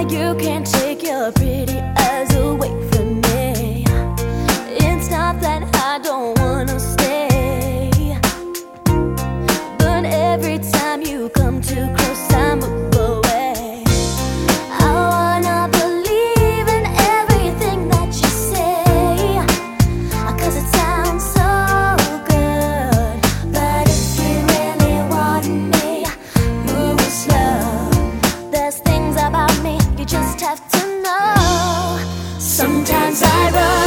You can't take your pretty eyes away from me. It's not that I don't wanna stay, but every time you come too close, I move away. I wanna believe in everything that you say, 'cause it sounds so good. But if you really want me, move slow. There's things about me you just have to know. Sometimes I run